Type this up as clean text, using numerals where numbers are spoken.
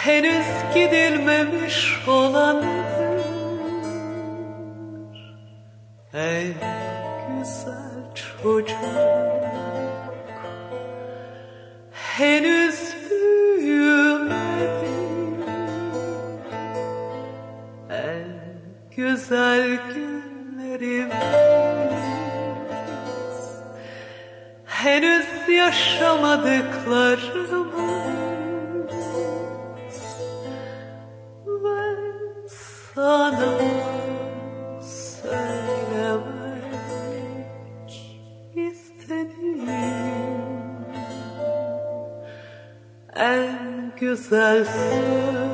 henüz gidilmemiş olanlar. Ey güzel çocuk, henüz büyümedi. En güzel günlerimiz henüz yaşamadıklarımız. Ve sana söylemek istediğim en güzel söz